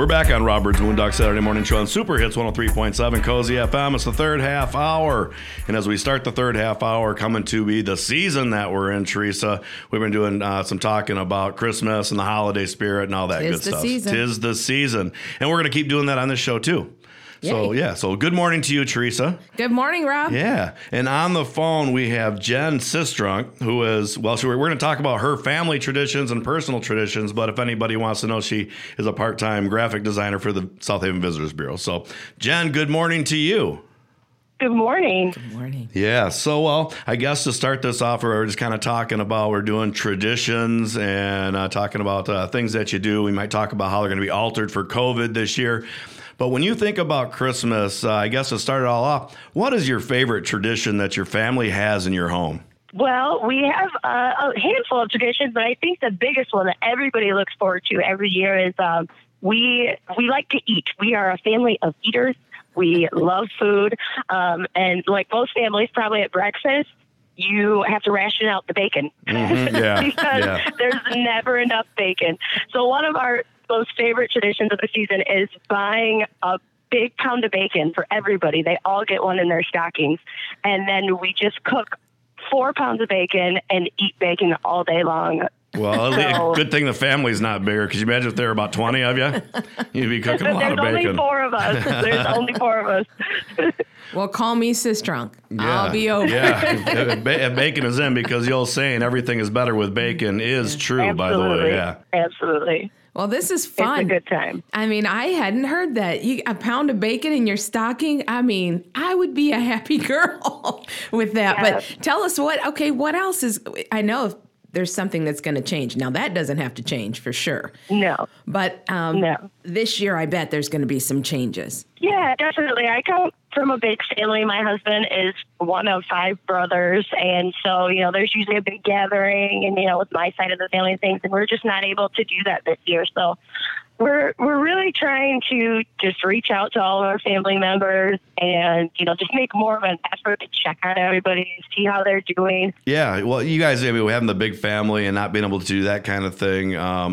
We're back on Robert's Moondog Saturday Morning Show on Super Hits 103.7 Cozy FM. It's the third half hour. And as we start the third half hour, coming to be the season that we're in, Teresa, we've been doing some talking about Christmas and the holiday spirit and all that good stuff. Tis the season. And we're going to keep doing that on this show, too. So good morning to you, Teresa. Good morning, Rob. Yeah. And on the phone, we have Jen Sistrunk, who is, we're going to talk about her family traditions and personal traditions, but if anybody wants to know, she is a part-time graphic designer for the South Haven Visitors Bureau. So, Jen, good morning to you. Good morning. Good morning. Yeah. So, well, I guess to start this off, we're just kind of talking about, we're doing traditions and talking about things that you do. We might talk about how they're going to be altered for COVID this year. But when you think about Christmas, I guess to start it all off, what is your favorite tradition that your family has in your home? Well, we have a handful of traditions, but I think the biggest one that everybody looks forward to every year is we like to eat. We are a family of eaters. We love food. And like most families, probably at breakfast, you have to ration out the bacon. Mm-hmm. Yeah. because there's never enough bacon. So one of our most favorite traditions of the season is buying a big pound of bacon for everybody. They all get one in their stockings. And then we just cook 4 pounds of bacon and eat bacon all day long. Well, good thing the family's not bigger. Could you imagine if there were about 20 of you? You'd be cooking a lot of bacon. There's only 4 of us. There's only 4 of us. Well, call me Sistrunk. Yeah. I'll be over. Yeah, if bacon is in, because the old saying, everything is better with bacon, is true, Absolutely. by the way. Yeah. Absolutely. Well, this is fun. It's a good time. I mean, I hadn't heard that. A pound of bacon in your stocking. I mean, I would be a happy girl with that. Yes. But tell us what else is, I know there's something that's going to change. Now, that doesn't have to change for sure. No. But No. This year, I bet there's going to be some changes. Yeah, definitely. I come from a big family. My husband is one of 5 brothers. And so, there's usually a big gathering and, with my side of the family and things. And we're just not able to do that this year. So we're really trying to just reach out to all of our family members and, just make more of an effort to check on everybody, see how they're doing. Yeah, well, you guys, having the big family and not being able to do that kind of thing,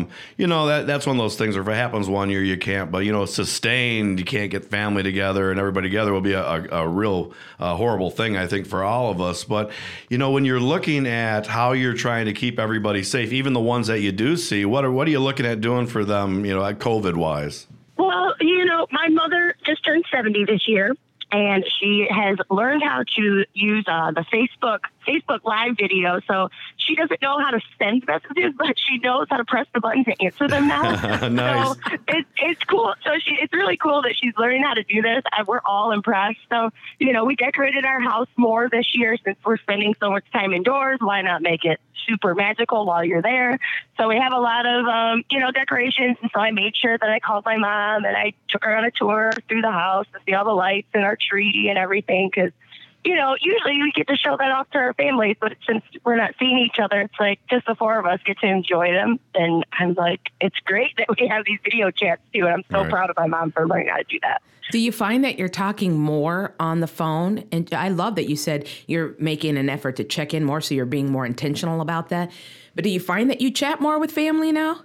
that's one of those things where if it happens one year, you can't. But, sustained, you can't get family together and everybody together will be a real horrible thing, I think, for all of us. But, when you're looking at how you're trying to keep everybody safe, even the ones that you do see, what are you looking at doing for them, COVID-wise? Well, my mother just turned 70 this year, and she has learned how to use the Facebook Live video. So she doesn't know how to send messages, but she knows how to press the button to answer them now. Nice. So it's cool. So it's really cool that she's learning how to do this. We're all impressed. So, we decorated our house more this year since we're spending so much time indoors. Why not make it super magical while you're there? So we have a lot of, decorations. And so I made sure that I called my mom and I took her on a tour through the house to see all the lights and our tree and everything. Cause, usually we get to show that off to our families, but since we're not seeing each other, it's like just the 4 of us get to enjoy them. And I'm like, it's great that we have these video chats too. And I'm so proud of my mom for learning how to do that. Do you find that you're talking more on the phone? And I love that you said you're making an effort to check in more, so you're being more intentional about that. But do you find that you chat more with family now?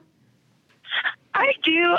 I do.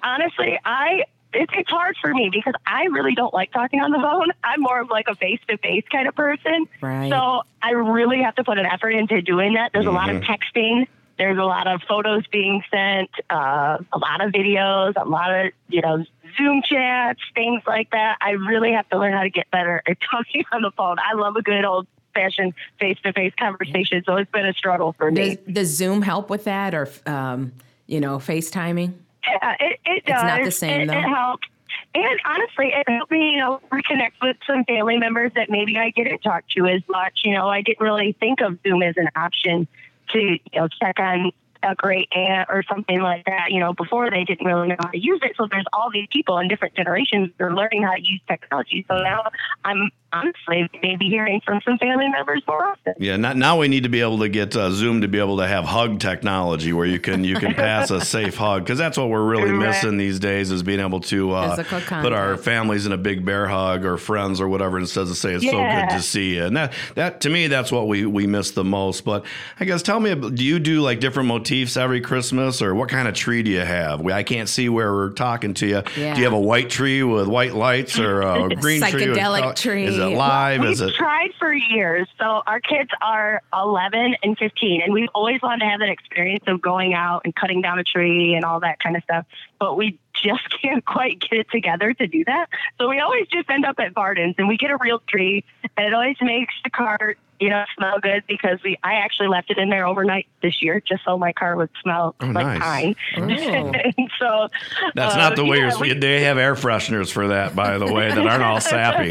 It's hard for me because I really don't like talking on the phone. I'm more of like a face-to-face kind of person. Right. So I really have to put an effort into doing that. There's a lot of texting. There's a lot of photos being sent, a lot of videos, a lot of, Zoom chats, things like that. I really have to learn how to get better at talking on the phone. I love a good old-fashioned face-to-face conversation, so it's been a struggle for me. Does Zoom help with that or, FaceTiming? Yeah, it does. It's not the same, though. It helps. And honestly, it helped me, reconnect with some family members that maybe I didn't talk to as much. I didn't really think of Zoom as an option to, check on a great aunt or something like that. Before they didn't really know how to use it. So there's all these people in different generations that are learning how to use technology. So now I'm honestly, maybe hearing from some family members more often. Yeah, now we need to be able to get Zoom to be able to have hug technology where you can pass a safe hug, because that's what we're really missing these days, is being able to put our families in a big bear hug, or friends or whatever, instead of say it's so good to see you. And that to me, that's what we miss the most. But I guess tell me, do you do like different motifs every Christmas, or what kind of tree do you have? I can't see where we're talking to you. Yeah. Do you have a white tree with white lights, or a green tree? Psychedelic tree. Is it live? We've tried for years. So our kids are 11 and 15, and we've always wanted to have that experience of going out and cutting down a tree and all that kind of stuff. But we just can't quite get it together to do that. So we always just end up at Barden's, and we get a real tree, and it always makes the cart, smell good, because I actually left it in there overnight this year just so my car would smell like pine. And so that's not the way they have air fresheners for that, by the way, that aren't all sappy.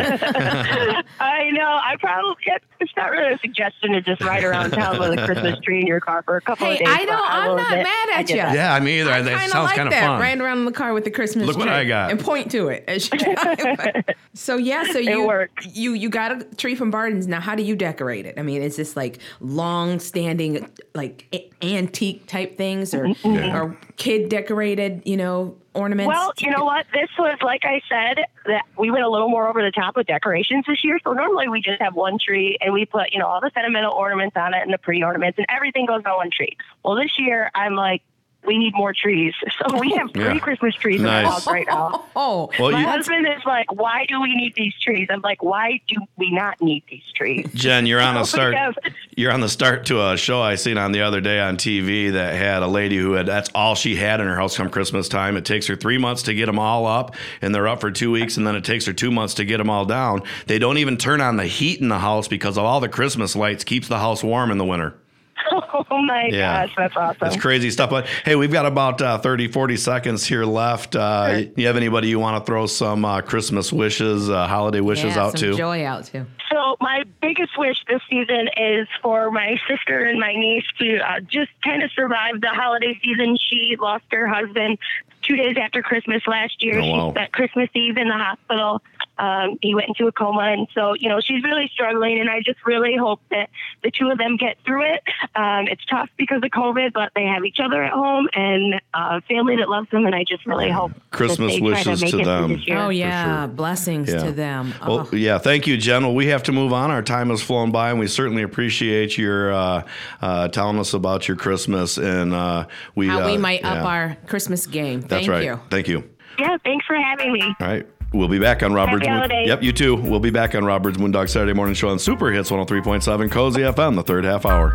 I know. It's not really a suggestion to just ride around town with a Christmas tree in your car for a couple of days. I'm not mad at you. Yeah, me either. That sounds kind of fun. Riding around in the car with the Christmas tree. Look what I got. And point to it as you drive. So you got a tree from Barden's. Now, how do you decorate it? I mean, is this like long-standing, like antique type things, or kid decorated, ornaments? Well, you know what? This was, like I said, that we went a little more over the top with decorations this year. So normally we just have one tree, and we put, all the sentimental ornaments on it and the pretty ornaments, and everything goes on one tree. Well, this year I'm like, we need more trees. So we have 3 Christmas trees in the house right now. My husband is like, why do we need these trees? I'm like, why do we not need these trees? Jen, you're on the start to a show I seen on the other day on TV that had a lady that's all she had in her house come Christmas time. It takes her 3 months to get them all up, and they're up for 2 weeks, and then it takes her 2 months to get them all down. They don't even turn on the heat in the house because of all the Christmas lights keeps the house warm in the winter. Oh, my gosh, that's awesome. That's crazy stuff. But, hey, we've got about 30, 40 seconds here left. Sure. You have anybody you want to throw some Christmas wishes, holiday wishes out to? Joy out to. So my biggest wish this season is for my sister and my niece to just kind of survive the holiday season. She lost her husband 2 days after Christmas last year. She spent Christmas Eve in the hospital. He went into a coma. And so, she's really struggling. And I just really hope that the two of them get through it. It's tough because of COVID, but they have each other at home and a family that loves them. And I just really hope Christmas wishes to them. Oh, yeah. Sure. Blessings to them. Well, thank you, Jen. Well, we have to move on. Our time has flown by, and we certainly appreciate your telling us about your Christmas and how we might up our Christmas game. That's right. Thank you. Yeah, thanks for having me. All right. We'll be back on Robert's Yep, you too. We'll be back on Robert's Moondog Saturday Morning Show on Super Hits 103.7 Cozy FM, the third half hour.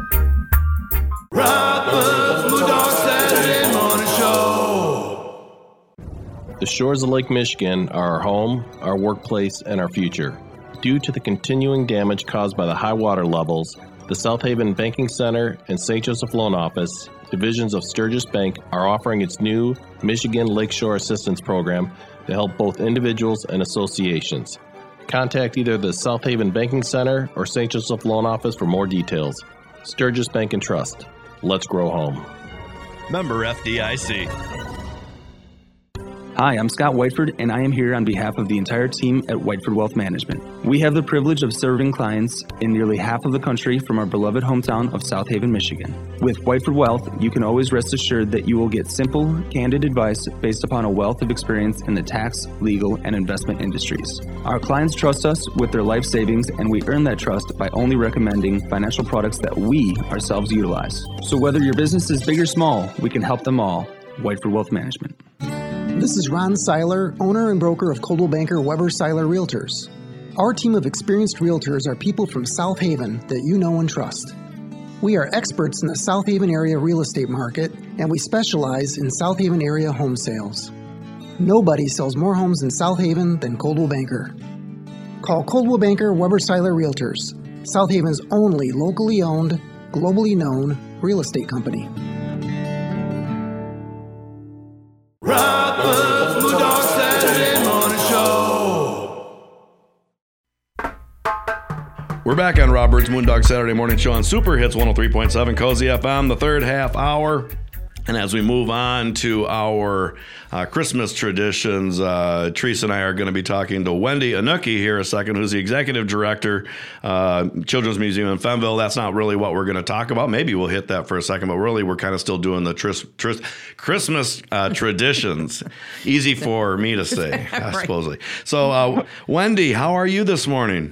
Robert's Moondog Saturday Morning Show. The shores of Lake Michigan are our home, our workplace, and our future. Due to the continuing damage caused by the high water levels, the South Haven Banking Center and St. Joseph Loan Office, divisions of Sturgis Bank, are offering its new Michigan Lakeshore Assistance Program to help both individuals and associations. Contact either the South Haven Banking Center or St. Joseph Loan Office for more details. Sturgis Bank and Trust. Let's grow home. Member FDIC. Hi, I'm Scott Whiteford, and I am here on behalf of the entire team at Whiteford Wealth Management. We have the privilege of serving clients in nearly half of the country from our beloved hometown of South Haven, Michigan. With Whiteford Wealth, you can always rest assured that you will get simple, candid advice based upon a wealth of experience in the tax, legal, and investment industries. Our clients trust us with their life savings, and we earn that trust by only recommending financial products that we ourselves utilize. So whether your business is big or small, we can help them all. Whiteford Wealth Management. This is Ron Seiler, owner and broker of Coldwell Banker Weber Seiler Realtors. Our team of experienced realtors are people from South Haven that you know and trust. We are experts in the South Haven area real estate market, and we specialize in South Haven area home sales. Nobody sells more homes in South Haven than Coldwell Banker. Call Coldwell Banker Weber Seiler Realtors, South Haven's only locally owned, globally known real estate company. Robert's Moondog Saturday Morning Show. We're back on Robert's Moondog Saturday Morning Show on Super Hits 103.7 Cozy FM, the third half hour. And as we move on to our Christmas traditions, Teresa and I are going to be talking to Wendy Anuki here a second, who's the executive director, Children's Museum in Fenville. That's not really what we're going to talk about. Maybe we'll hit that for a second, but really we're kind of still doing the Christmas traditions. Easy for me to say, supposedly. So, Wendy, how are you this morning?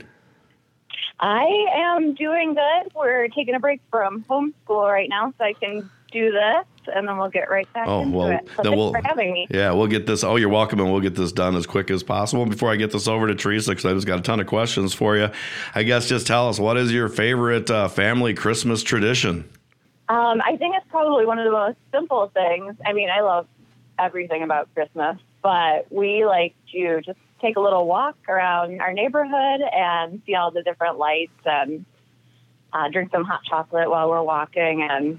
I am doing good. We're taking a break from homeschool right now, so I can do this, and then we'll get right back into it. So thanks for having me. Yeah, we'll get this. Oh, you're welcome, and we'll get this done as quick as possible. Before I get this over to Teresa, because I just got a ton of questions for you, I guess just tell us, what is your favorite family Christmas tradition? I think it's probably one of the most simple things. I mean, I love everything about Christmas, but we like to just take a little walk around our neighborhood and see all the different lights and drink some hot chocolate while we're walking. And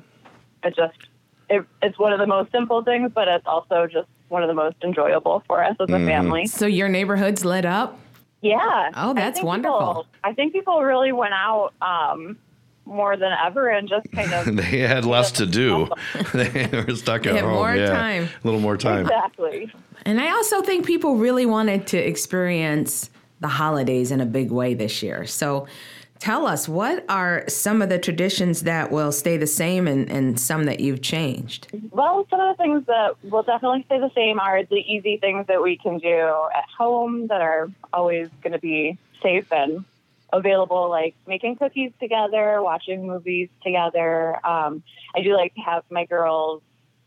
it's one of the most simple things, but it's also just one of the most enjoyable for us as a family. So your neighborhood's lit up? Yeah. Oh, that's wonderful. I think people really went out more than ever and just kind of... They had less to do. They were stuck at home. More time. A little more time. Exactly. And I also think people really wanted to experience the holidays in a big way this year. So tell us, what are some of the traditions that will stay the same and some that you've changed? Well, some of the things that will definitely stay the same are the easy things that we can do at home that are always going to be safe and available, like making cookies together, watching movies together. I do like to have my girls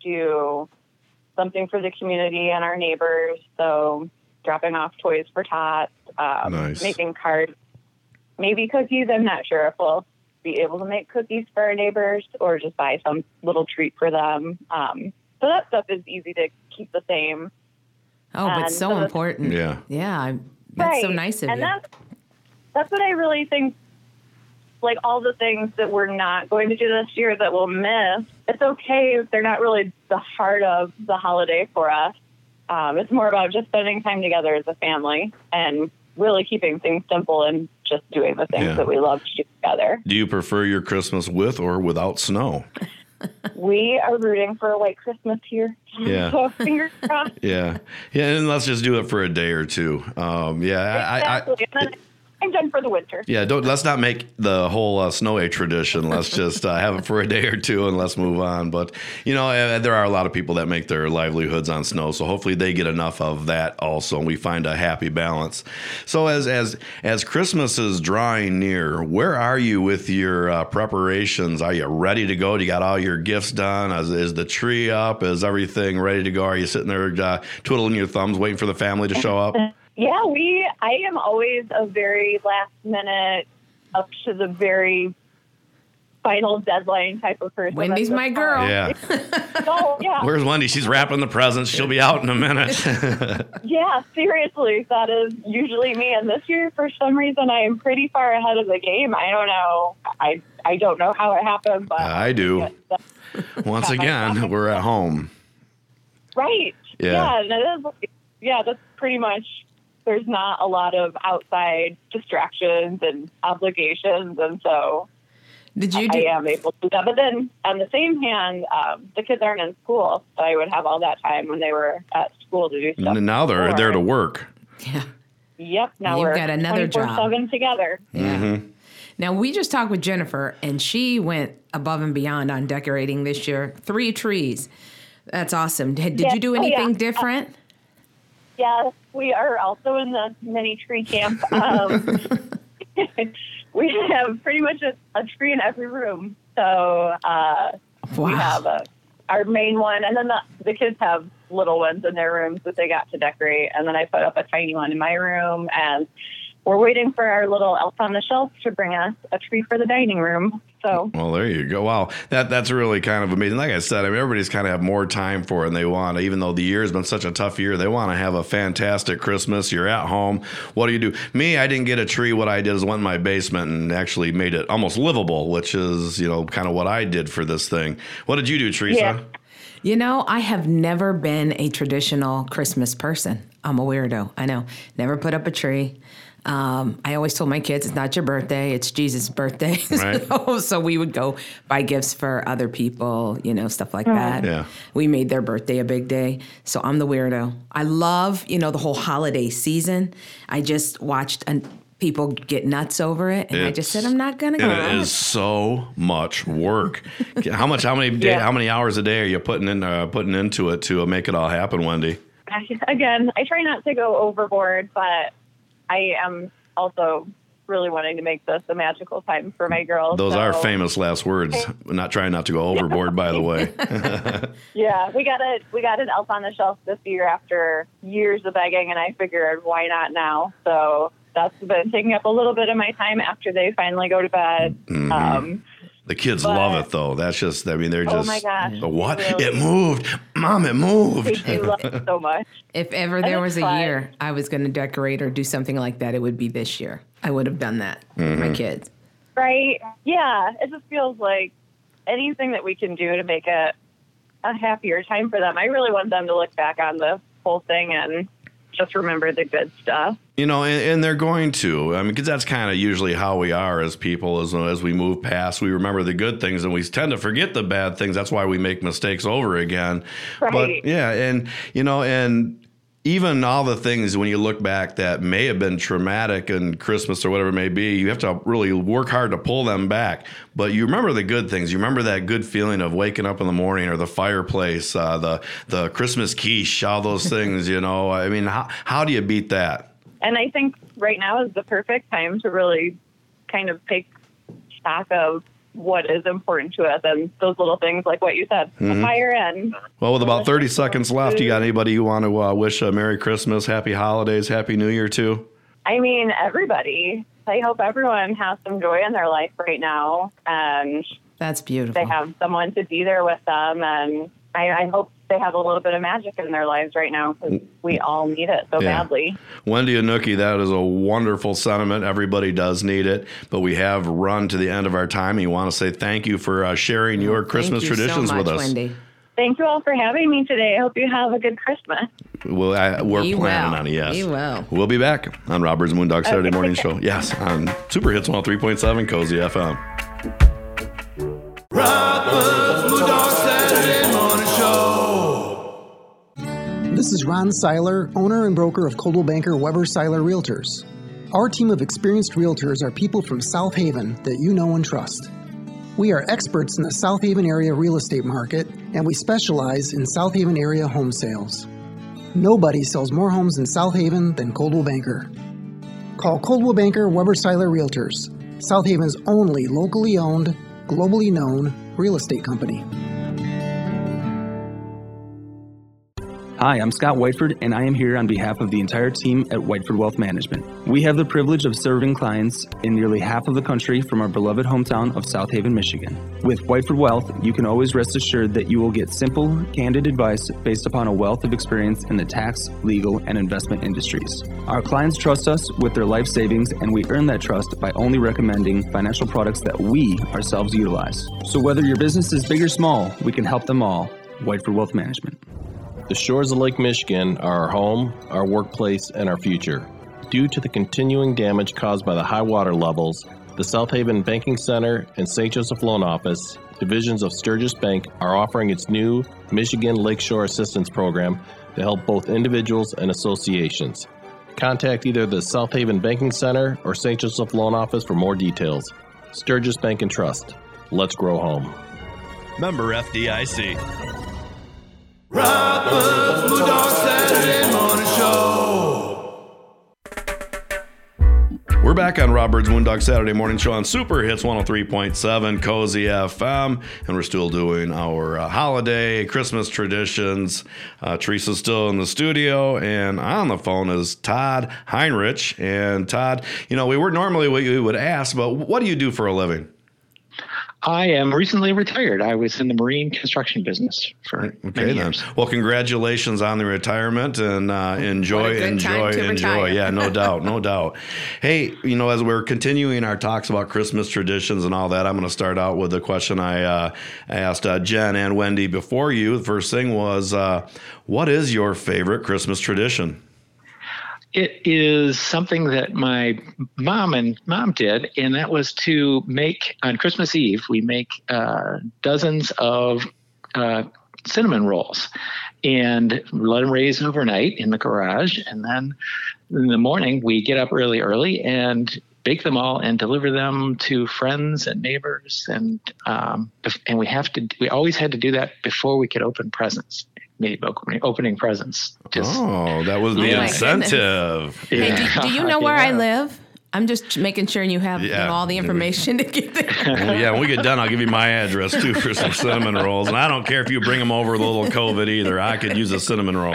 do something for the community and our neighbors. So dropping off toys for tots, nice. Making cards, maybe cookies. I'm not sure if we'll be able to make cookies for our neighbors or just buy some little treat for them. So that stuff is easy to keep the same. Oh, but so important. Yeah. Yeah. That's so nice of you. And that's what I really think, like all the things that we're not going to do this year that we'll miss, it's okay if they're not really the heart of the holiday for us. It's more about just spending time together as a family and really keeping things simple and just doing the things that we love to do together. Do you prefer your Christmas with or without snow? We are rooting for a white Christmas here. Yeah. So fingers crossed. Yeah. And let's just do it for a day or two. Exactly. I'm done for the winter. Yeah, let's not make the whole snow a tradition. Let's just have it for a day or two and let's move on. But, there are a lot of people that make their livelihoods on snow, so hopefully they get enough of that also, and we find a happy balance. So as Christmas is drawing near, where are you with your preparations? Are you ready to go? Do you got all your gifts done? Is the tree up? Is everything ready to go? Are you sitting there twiddling your thumbs waiting for the family to show up? Yeah, I am always a very last minute, up to the very final deadline type of person. Wendy's my girl. Yeah. So, yeah. Where's Wendy? She's wrapping the presents. She'll be out in a minute. Yeah, seriously, that is usually me. And this year, for some reason, I am pretty far ahead of the game. I don't know. I don't know how it happened, but I do. Once again, we're at home. Right. Yeah. And it is. Yeah, that's pretty much. There's not a lot of outside distractions and obligations, and so I am able to do that. But then, on the same hand, the kids aren't in school, so I would have all that time when they were at school to do stuff. And now they're there to work. Yeah. Yep. Now You've we're got another job 24/7 together. Yeah. Mm-hmm. Now, we just talked with Jennifer, and she went above and beyond on decorating this year. 3 trees. That's awesome. Did you do anything different? Yes, we are also in the mini tree camp. We have pretty much a tree in every room. So we have our main one, and then the kids have little ones in their rooms that they got to decorate. And then I put up a tiny one in my room, and we're waiting for our little elf on the shelf to bring us a tree for the dining room. So, well, there you go. Wow, that's really kind of amazing. Like I said, I mean, everybody's kind of have more time for it, and they want to, even though the year has been such a tough year, they want to have a fantastic Christmas. You're at home. What do you do? Me, I didn't get a tree. What I did is went in my basement and actually made it almost livable, which is, kind of what I did for this thing. What did you do, Teresa? Yeah. I have never been a traditional Christmas person. I'm a weirdo. I know. Never put up a tree. I always told my kids, it's not your birthday, it's Jesus' birthday. Right. So we would go buy gifts for other people, stuff like that. Yeah. We made their birthday a big day. So I'm the weirdo. I love, the whole holiday season. I just watched people get nuts over it, and I just said, I'm not going to go. It is so much work. How many hours a day are you putting into it to make it all happen, Wendy? Again, I try not to go overboard, but I am also really wanting to make this a magical time for my girls. Those are famous last words. Not trying not to go overboard, by the way. Yeah, we got an Elf on the Shelf this year after years of begging, and I figured, why not now? So that's been taking up a little bit of my time after they finally go to bed. Mm-hmm. The kids love it, though. That's just, they're just, oh my gosh. What? Really? It moved. Mom, it moved. They love it so much. If ever there was a year I was going to decorate or do something like that, it would be this year. I would have done that for my kids. Right. Yeah. It just feels like anything that we can do to make it a happier time for them. I really want them to look back on the whole thing and just remember the good stuff. And they're going to. I mean, because that's kind of usually how we are as people. As we move past, we remember the good things, and we tend to forget the bad things. That's why we make mistakes over again. Right. But yeah, and even all the things when you look back that may have been traumatic in Christmas or whatever it may be, you have to really work hard to pull them back. But you remember the good things. You remember that good feeling of waking up in the morning, or the fireplace, the Christmas quiche, all those things. I mean, how do you beat that? And I think right now is the perfect time to really kind of take stock of what is important to us, and those little things like what you said, the fire and. Well, with about 30 seconds left, you got anybody you want to wish a Merry Christmas, Happy Holidays, Happy New Year to? I mean, everybody. I hope everyone has some joy in their life right now, and that's beautiful. They have someone to be there with them, and I hope they have a little bit of magic in their lives right now, because we all need it so badly. Wendy and Nookie, that is a wonderful sentiment. Everybody does need it, but we have run to the end of our time, and you want to say thank you for sharing your Christmas traditions with us. Wendy. Thank you all for having me today. I hope you have a good Christmas. Well, we're planning on it, yes. You will. We'll be back on Rob Byrd's Moondog Saturday Morning Show. Yes, on Super Hits 103.7 Cozy FM. Rob Byrd's Moondog Saturday Morning Show. This is Ron Seiler, owner and broker of Coldwell Banker Weber Seiler Realtors. Our team of experienced realtors are people from South Haven that you know and trust. We are experts in the South Haven area real estate market, and we specialize in South Haven area home sales. Nobody sells more homes in South Haven than Coldwell Banker. Call Coldwell Banker Weber Seiler Realtors, South Haven's only locally owned, globally known real estate company. Hi, I'm Scott Whiteford, and I am here on behalf of the entire team at Whiteford Wealth Management. We have the privilege of serving clients in nearly half of the country from our beloved hometown of South Haven, Michigan. With Whiteford Wealth, you can always rest assured that you will get simple, candid advice based upon a wealth of experience in the tax, legal, and investment industries. Our clients trust us with their life savings, and we earn that trust by only recommending financial products that we ourselves utilize. So whether your business is big or small, we can help them all. Whiteford Wealth Management. The shores of Lake Michigan are our home, our workplace, and our future. Due to the continuing damage caused by the high water levels, the South Haven Banking Center and St. Joseph Loan Office, divisions of Sturgis Bank, are offering its new Michigan Lakeshore Assistance Program to help both individuals and associations. Contact either the South Haven Banking Center or St. Joseph Loan Office for more details. Sturgis Bank and Trust. Let's grow home. Member FDIC. Rob Byrd's Moondog Saturday Morning Show. We're back on Rob Byrd's Moondog Saturday Morning Show on Super Hits 103.7 Cozy FM, and we're still doing our holiday Christmas traditions. Teresa's still in the studio, and on the phone is Todd Heinrich. And Todd, we weren't normally what you would ask, but what do you do for a living? I am recently retired. I was in the marine construction business for many years. Well, congratulations on the retirement, and enjoy. Yeah, no doubt. Hey, as we're continuing our talks about Christmas traditions and all that, I'm going to start out with a question I asked Jen and Wendy before you. The first thing was, what is your favorite Christmas tradition? It is something that my mom did, and that was to make, on Christmas Eve, we make dozens of cinnamon rolls and let them raise overnight in the garage. And then in the morning, we get up early and bake them all and deliver them to friends and neighbors. And we always had to do that before we could open presents. Opening presents. That was the incentive. Hey, do you know where I live? I'm just making sure you have all the information to get there. Well, when we get done, I'll give you my address, too, for some cinnamon rolls. And I don't care if you bring them over with a little COVID either. I could use a cinnamon roll.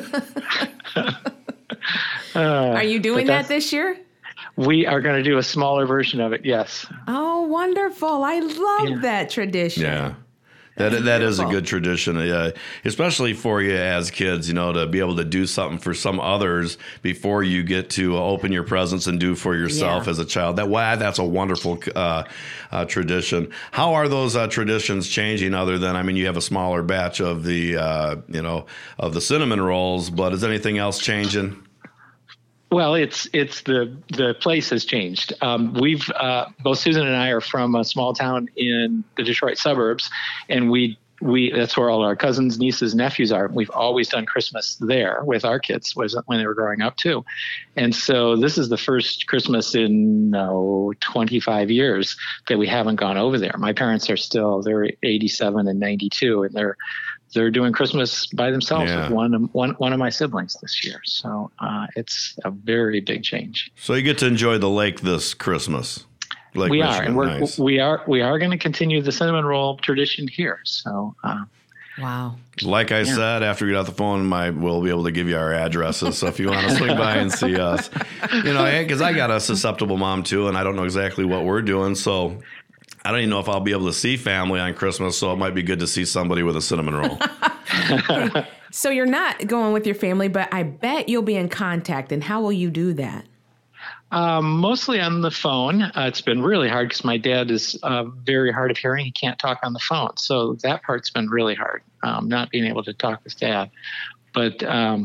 Are you doing that this year? We are going to do a smaller version of it, yes. Oh, wonderful. I love that tradition. Yeah. That is a good tradition, especially for you as kids, to be able to do something for some others before you get to open your presents and do for yourself as a child. That's a wonderful tradition. How are those traditions changing? Other than, you have a smaller batch of the of the cinnamon rolls, but is anything else changing? Well, it's the place has changed. We've both Susan and I are from a small town in the Detroit suburbs, and we that's where all our cousins, nieces, nephews are. We've always done Christmas there with our kids when they were growing up too, and so this is the first Christmas in 25 years that we haven't gone over there. My parents are they're 87 and 92, and they're doing Christmas by themselves with one of my siblings this year. So it's a very big change. So you get to enjoy the lake this Christmas. Lake we Michigan. Are, and nice. we are going to continue the cinnamon roll tradition here. So, wow. Like I said, after we get off the phone, we'll be able to give you our addresses. So if you want to swing by and see us, because I got a susceptible mom too, and I don't know exactly what we're doing. So I don't even know if I'll be able to see family on Christmas, so it might be good to see somebody with a cinnamon roll. So you're not going with your family, but I bet you'll be in contact. And how will you do that? Mostly on the phone. It's been really hard because my dad is very hard of hearing. He can't talk on the phone. So that part's been really hard, not being able to talk with Dad. But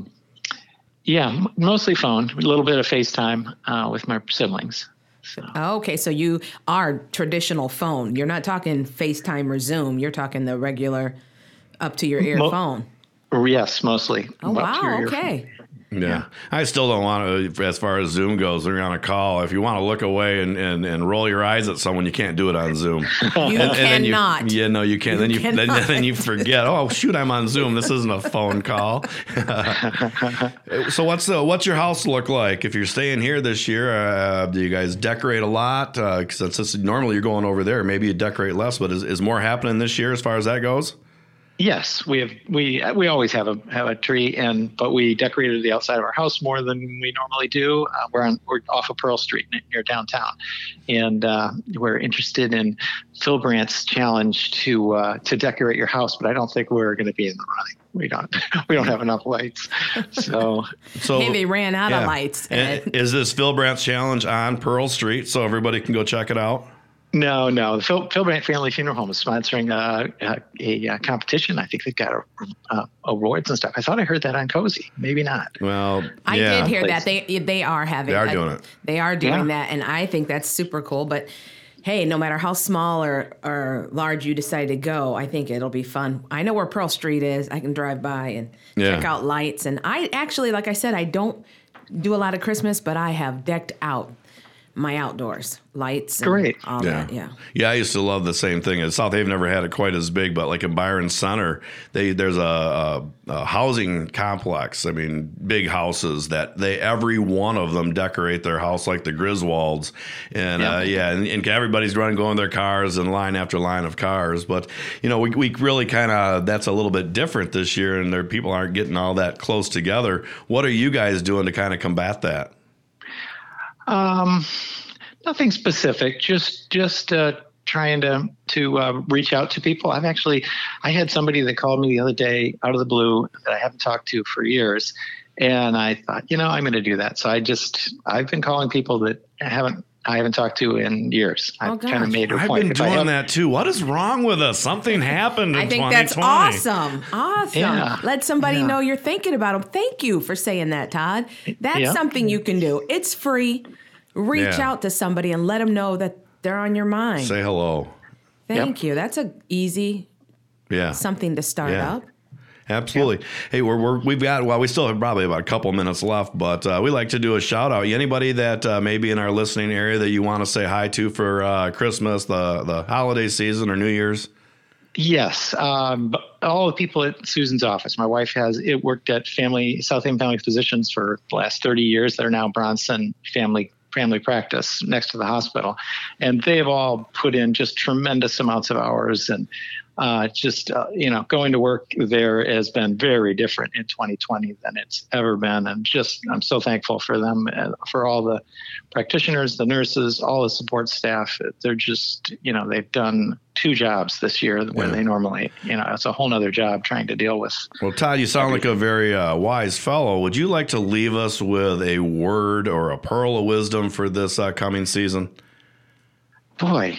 mostly phone, a little bit of FaceTime with my siblings. So. Okay, so you are traditional phone. You're not talking FaceTime or Zoom. You're talking the regular up to your ear phone. Yes, mostly. Oh, wow, okay. Yeah. I still don't want to, as far as Zoom goes, they're on a call. If you want to look away and roll your eyes at someone, you can't do it on Zoom. You cannot. You can't. Then you forget, oh, shoot, I'm on Zoom. This isn't a phone call. So what's your house look like? If you're staying here this year, do you guys decorate a lot? Since normally you're going over there, maybe you decorate less, but is more happening this year as far as that goes? Yes, we always have a tree, but we decorated the outside of our house more than we normally do. We're off of Pearl Street near downtown, and we're interested in Phil Brandt's challenge to decorate your house, but I don't think we're going to be in the running. We don't have enough lights. So hey, they ran out of lights. Is this Phil Brandt's challenge on Pearl Street so everybody can go check it out? No. The Phil Brandt Family Funeral Home is sponsoring a competition. I think they've got awards and stuff. I thought I heard that on Cozy. Maybe not. Well, I did hear that they are having. They are doing it. They are doing that, and I think that's super cool. But hey, no matter how small or large you decide to go, I think it'll be fun. I know where Pearl Street is. I can drive by and check out lights. And I actually, like I said, I don't do a lot of Christmas, but I have decked out my outdoors lights and all that. Yeah, I used to love the same thing. South Haven never had it quite as big, but like in Byron Center, there's a housing complex. I mean, big houses that every one of them decorate their house like the Griswolds, and and everybody's going in their cars and line after line of cars. But we really kind of, that's a little bit different this year, and people aren't getting all that close together. What are you guys doing to kind of combat that? Nothing specific, just trying to reach out to people. I had somebody that called me the other day out of the blue that I haven't talked to for years. And I thought, I'm going to do that. So I've been calling people that haven't I haven't talked to in years. I've kind of made a point. I've been doing that too. What is wrong with us? Something happened in 2020. I think that's awesome. Yeah. Let somebody know you're thinking about them. Thank you for saying that, Todd. That's something you can do. It's free. Reach out to somebody and let them know that they're on your mind. Say hello. Thank you. That's a easy something to start up. Absolutely. Hey, we still have probably about a couple minutes left, but we like to do a shout out. Anybody that may be in our listening area that you want to say hi to for Christmas, the holiday season, or New Year's? Yes. All the people at Susan's office. My wife worked at South Haven Family Physicians for the last 30 years. They're now Bronson Family Practice next to the hospital. And they have all put in just tremendous amounts of hours, and going to work there has been very different in 2020 than it's ever been. And I'm so thankful for them, for all the practitioners, the nurses, all the support staff. They're just, they've done 2 jobs this year where they normally, it's a whole nother job trying to deal with. Well, Todd, you sound like a very wise fellow. Would you like to leave us with a word or a pearl of wisdom for this coming season? Boy,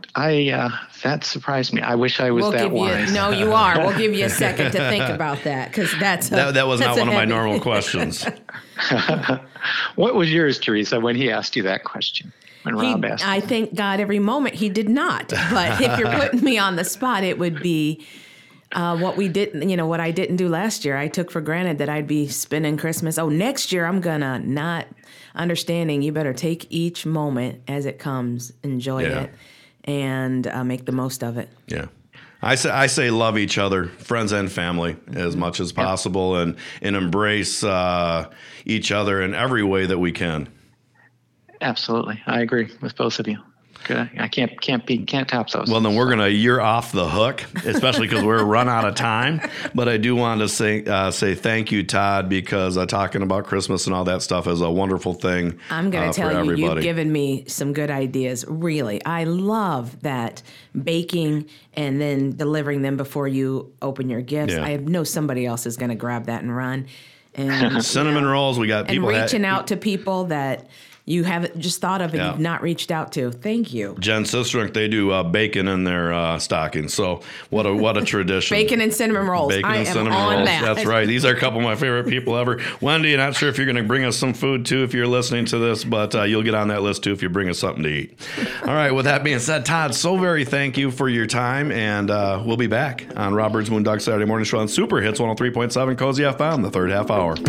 that surprised me. I wish I was wise. No, you are. We'll give you a second to think about that, because that was not one of my normal questions. What was yours, Teresa, when he asked you that question? When Rob asked I thank God every moment he did not. But if you're putting me on the spot, it would be what I didn't do last year. I took for granted that I'd be spending Christmas. Oh, next year I'm gonna not understanding. You better take each moment as it comes, enjoy it, and make the most of it. Yeah. I say love each other, friends and family, as much as possible, and embrace each other in every way that we can. Absolutely. I agree with both of you. Good. I can't top those. Well, then you're off the hook, especially because we're run out of time. But I do want to say thank you, Todd, because talking about Christmas and all that stuff is a wonderful thing. I'm going to tell you, you've given me some good ideas. Really, I love that baking and then delivering them before you open your gifts. Yeah. I know somebody else is going to grab that and run. And cinnamon rolls, we got people and reaching out to people that you haven't just thought of and you've not reached out to. Thank you. Jen Sistrunk, they do bacon in their stockings. So what a tradition. Bacon and cinnamon rolls. Bacon and cinnamon rolls. That's right. These are a couple of my favorite people ever. Wendy, not sure if you're going to bring us some food too if you're listening to this, but you'll get on that list too if you bring us something to eat. All right. With that being said, Todd, so very thank you for your time, and we'll be back on Rob Byrd's Moondog Saturday Morning Show on Super Hits 103.7 Cozy FM, the third half hour.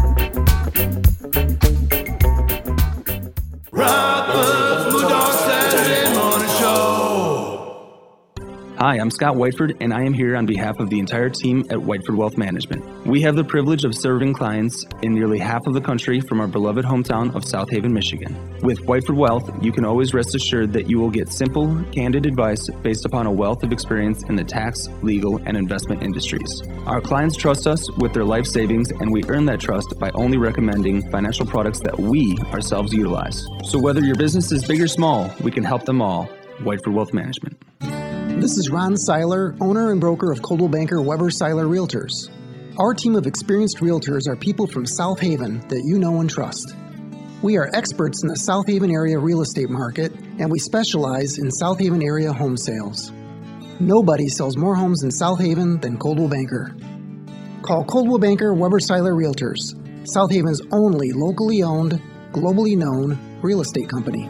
Rob Byrd's Moondog Saturday Morning Show. Hi, I'm Scott Whiteford, and I am here on behalf of the entire team at Whiteford Wealth Management. We have the privilege of serving clients in nearly half of the country from our beloved hometown of South Haven, Michigan. With Whiteford Wealth, you can always rest assured that you will get simple, candid advice based upon a wealth of experience in the tax, legal, and investment industries. Our clients trust us with their life savings, and we earn that trust by only recommending financial products that we ourselves utilize. So whether your business is big or small, we can help them all. Whiteford Wealth Management. This is Ron Seiler, owner and broker of Coldwell Banker Weber Seiler Realtors. Our team of experienced realtors are people from South Haven that you know and trust. We are experts in the South Haven area real estate market, and we specialize in South Haven area home sales. Nobody sells more homes in South Haven than Coldwell Banker. Call Coldwell Banker Weber Seiler Realtors, South Haven's only locally owned, globally known real estate company.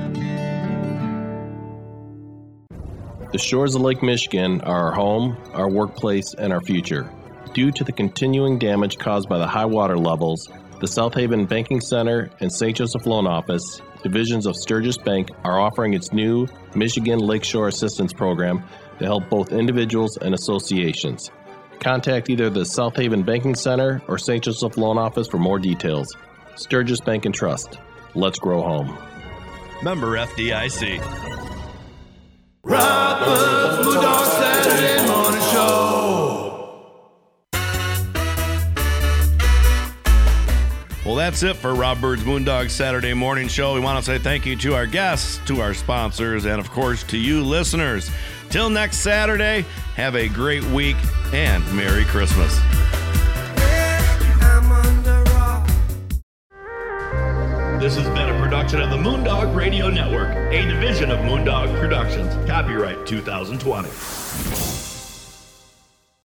The shores of Lake Michigan are our home, our workplace, and our future. Due to the continuing damage caused by the high water levels, the South Haven Banking Center and St. Joseph Loan Office, divisions of Sturgis Bank, are offering its new Michigan Lakeshore Assistance Program to help both individuals and associations. Contact either the South Haven Banking Center or St. Joseph Loan Office for more details. Sturgis Bank and Trust. Let's grow home. Member FDIC. Rob Byrd's Moondog Saturday Morning Show. Well, that's it for Rob Byrd's Moondog Saturday Morning Show. We want to say thank you to our guests, to our sponsors, and of course to you listeners. Till next Saturday, have a great week and Merry Christmas. This has been a production of the Moondog Radio Network, a division of Moondog Productions. Copyright 2020.